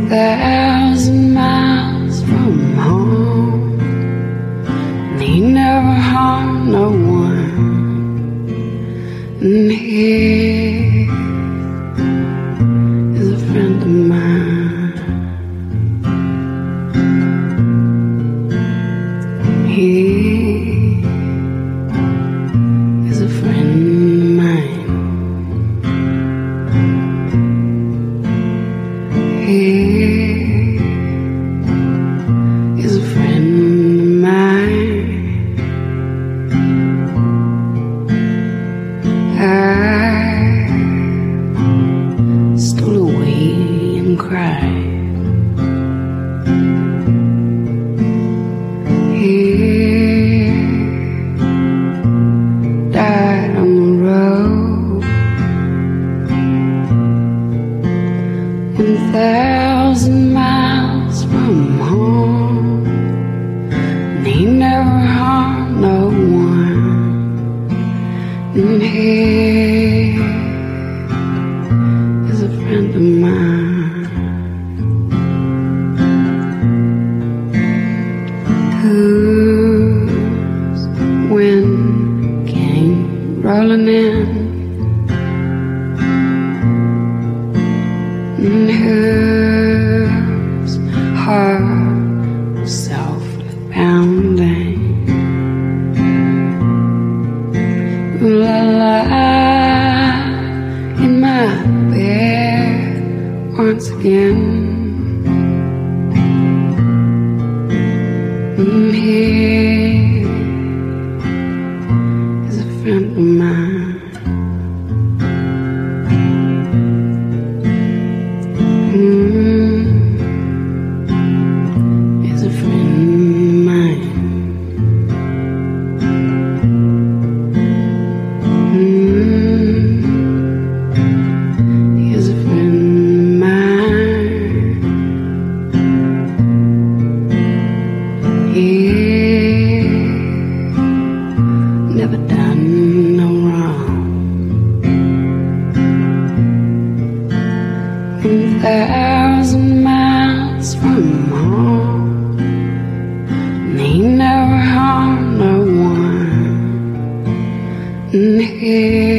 1,000 miles from home, and he never harmed no one. And he is a friend of mine. He is a friend of mine. He is a friend of mine. I stole away and cried. He died on the road. 1,000 miles from home, and he never harmed no one. And he is a friend of mine. Whose wind came rolling in, and whose heart was softly pounding. La la, in my bed once again. And he is a friend of mine. Is a friend of mine. He is a friend of mine. He never done no wrong. 1,000 miles from home, and he never harmed no one. And he